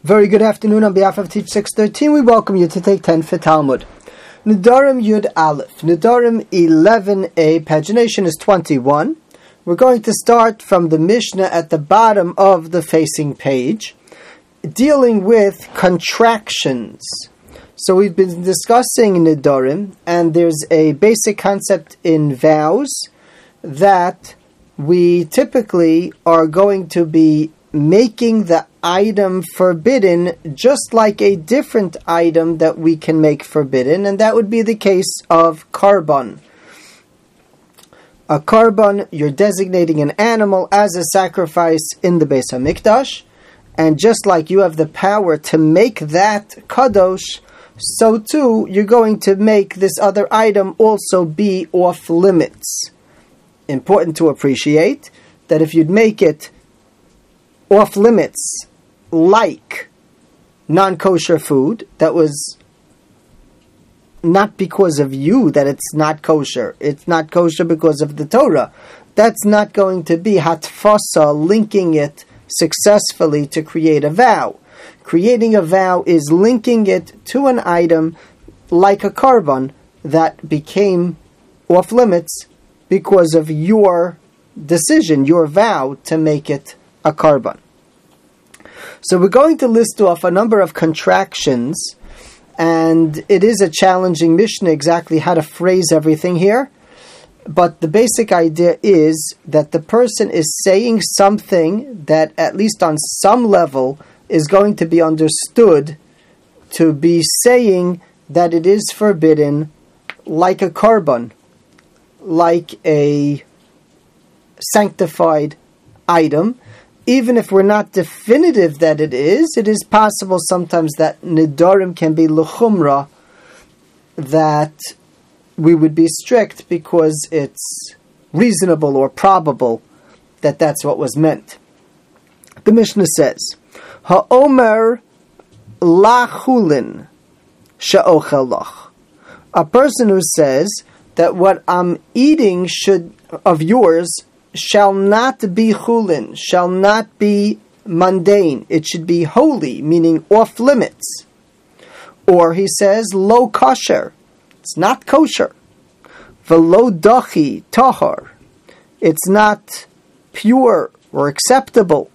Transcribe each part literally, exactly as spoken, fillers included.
Very good afternoon. On behalf of Teach six thirteen, we welcome you to take ten for Talmud. Nedarim Yud Aleph. Nedarim eleven a, pagination is twenty-one. We're going to start from the Mishnah at the bottom of the facing page, dealing with contractions. So we've been discussing Nedarim, and there's a basic concept in vows that we typically are going to be making the item forbidden just like a different item that we can make forbidden, and that would be the case of korban. A korban, you're designating an animal as a sacrifice in the Beis HaMikdash, and just like you have the power to make that kadosh, so too you're going to make this other item also be off limits. Important to appreciate that if you'd make it off limits like non-kosher food, that was not because of you that it's not kosher. It's not kosher because of the Torah. That's not going to be hatfasa, linking it successfully to create a vow. Creating a vow is linking it to an item like a korban that became off limits because of your decision, your vow to make it a korban. So we're going to list off a number of contractions, and it is a challenging Mishnah exactly how to phrase everything here. But the basic idea is that the person is saying something that, at least on some level, is going to be understood to be saying that it is forbidden like a korban, like a sanctified item. Even if we're not definitive that it is, it is possible sometimes that nedarim can be l'chumra, that we would be strict because it's reasonable or probable that that's what was meant. The Mishnah says, Ha'omer lachulin she'ochel lach. A person who says that what I'm eating should of yours shall not be chulin, shall not be mundane. It should be holy, meaning off limits. Or he says, lo kosher. It's not kosher. Velo dachi tahar. It's not pure or acceptable.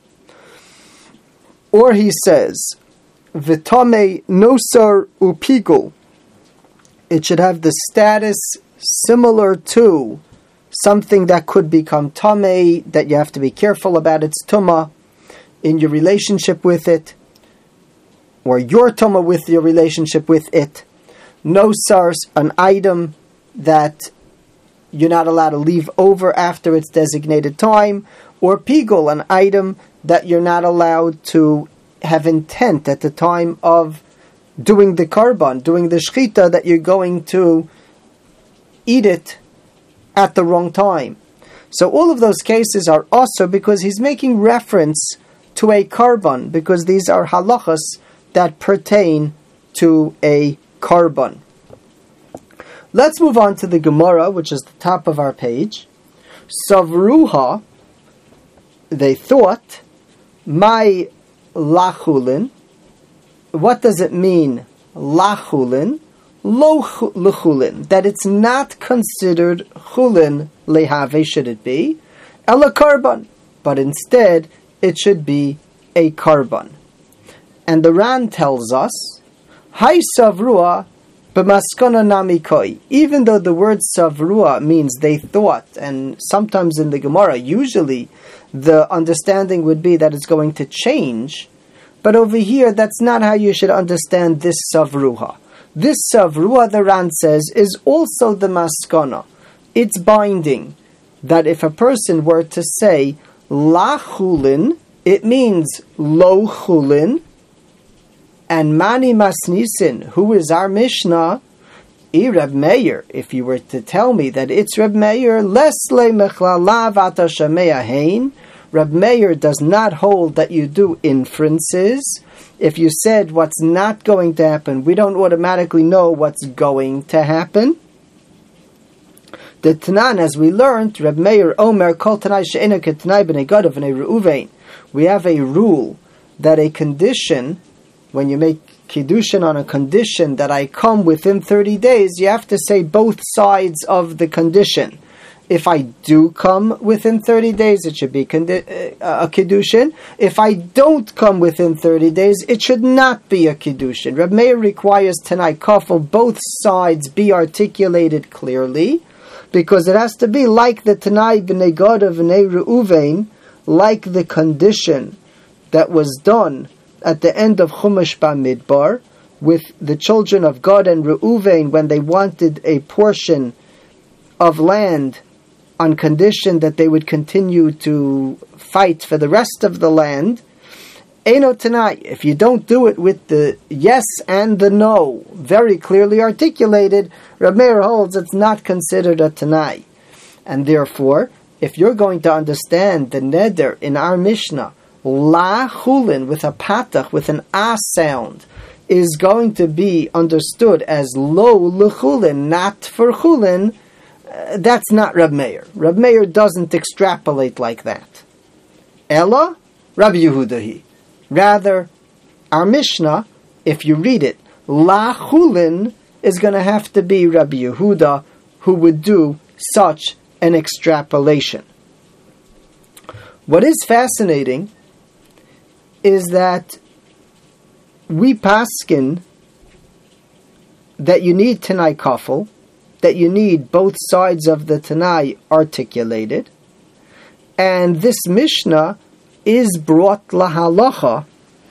Or he says, vitame nosar upigul. It should have the status similar to something that could become tamei, that you have to be careful about its tumah in your relationship with it, or your tumah with your relationship with it. No sars, an item that you're not allowed to leave over after its designated time, or pigul, an item that you're not allowed to have intent at the time of doing the korban, doing the shechita, that you're going to eat it at the wrong time. So all of those cases are also because he's making reference to a korban, because these are halachas that pertain to a korban. Let's move on to the Gemara, which is the top of our page. Savruha, they thought, my lachulin. What does it mean, lachulin? Lo l'chulin, that it's not considered chulin lehave, should it be, ela korban, but instead it should be a korban. And the Ran tells us, Hai savrua b'maskona nami koi. Even though the word savrua means they thought, and sometimes in the Gemara, usually the understanding would be that it's going to change, but over here that's not how you should understand this savruha. This savrua, the Ran says, is also the maskana. It's binding. That if a person were to say la chulin, it means lo chulin. And mani masnisin, who is our Mishnah, I Reb Meir. If you were to tell me that it's Reb Meir, lesle mechlala v'ata shamea hein. Reb Meir does not hold that you do inferences. If you said what's not going to happen, we don't automatically know what's going to happen. The Tanan, as we learned, Reb Meir Omer Kol Tanai She'ena Ketanai B'nei Gadav B'nei Reuven. We have a rule that a condition when you make Kiddushin on a condition that I come within thirty days, you have to say both sides of the condition. If I do come within thirty days, it should be condi- uh, a Kiddushin. If I don't come within thirty days, it should not be a Kiddushin. Reb Meir requires Tanai Kafel, both sides be articulated clearly, because it has to be like the Tanai B'nei Gad of B'nei Reuven, like the condition that was done at the end of Chumash Bamidbar, with the children of Gad and Reuven when they wanted a portion of land on condition that they would continue to fight for the rest of the land. Eino Tanai, if you don't do it with the yes and the no very clearly articulated, Reb Meir holds it's not considered a Tanai. And therefore, if you're going to understand the neder in our Mishnah, La Chulin with a patach, with an A sound, is going to be understood as Lo L'Chulin, not for Chulin, uh, that's not Reb Meir. Reb Meir doesn't extrapolate like that. Ella, Rabbi Yehudahi. Rather, our Mishnah, if you read it, La Chulin is going to have to be Rabbi Yehuda, who would do such an extrapolation. What is fascinating is that we paskin that you need Tanai Kafel, that you need both sides of the Tanai articulated, and this Mishnah is brought lahalacha,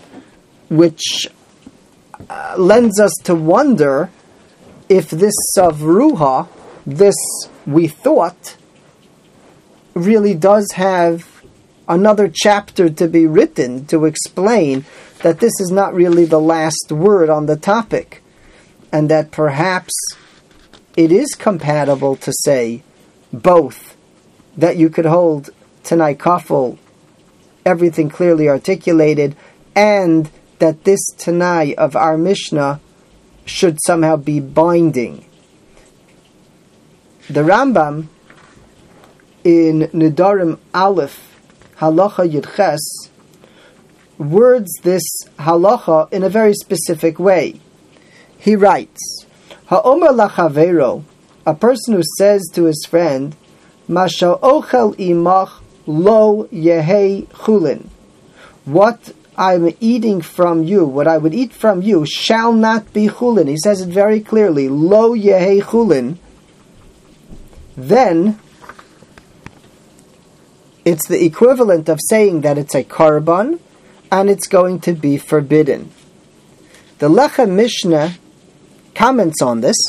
which uh, lends us to wonder if this savruha, this we thought, really does have another chapter to be written to explain that this is not really the last word on the topic, and that perhaps it is compatible to say both, that you could hold Tanai Kafel, everything clearly articulated, and that this Tanai of our Mishnah should somehow be binding. The Rambam in Nedarim Aleph Halacha Yudches words this halacha in a very specific way. He writes, Ha'omer lachavero, a person who says to his friend, Masha ochel imach lo yehei chulin, what I'm eating from you, what I would eat from you, shall not be chulin. He says it very clearly, lo yehei chulin. Then it's the equivalent of saying that it's a korban and it's going to be forbidden. The Lechem Mishnah comments on this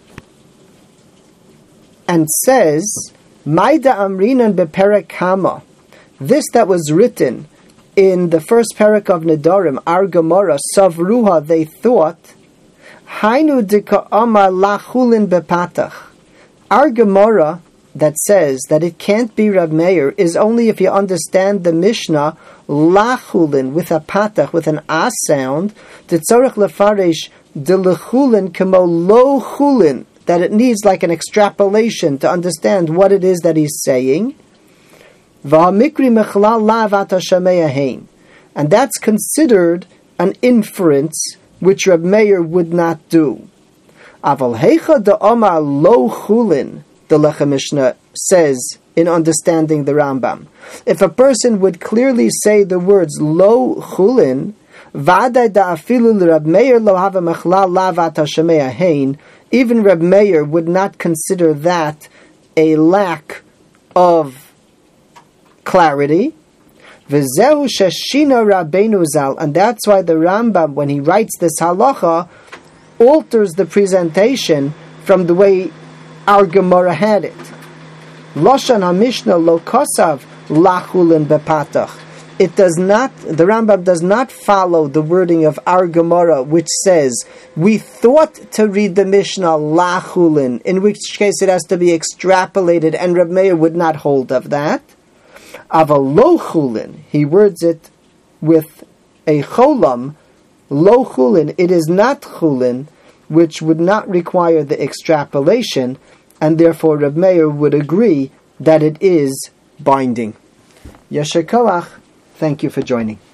and says, Maida Amrinan beperek Hama. This that was written in the first parak of Nedarim, our Gemara, Savruha, they thought, Hainu dika amar lachulin bepatach. Our Gemara that says that it can't be Rav Meir is only if you understand the Mishnah lachulin with a patach, with an a sound, the tzorich lefaresh de lechulin kemo lo chulin, that it needs like an extrapolation to understand what it is that he's saying. V'hamikri mechlal la v'ata shameya hein, and that's considered an inference which Rav Meir would not do. Aval heicha de omar lo chulin, the Lechem Mishnah says in understanding the Rambam. If a person would clearly say the words lo chulin, v'adai da'afilu l'Rab Meir lo hava mechlal la v'ata shameya hein, even Rab Meir would not consider that a lack of clarity. V'zehu sheshina Rabbeinu Zal, and that's why the Rambam, when he writes this halacha, alters the presentation from the way our Gemara had it. Loshan HaMishnah lo kosav lachulin bepatach. It does not, the Rambam does not follow the wording of our Gemara, which says, we thought to read the Mishnah lachulin, in which case it has to be extrapolated, and Reb Meir would not hold of that. Aval lo chulin, he words it with a cholam, lo chulin, it is not chulin, which would not require the extrapolation, and therefore Reb Meir would agree that it is binding. Yasher koach. Thank you for joining.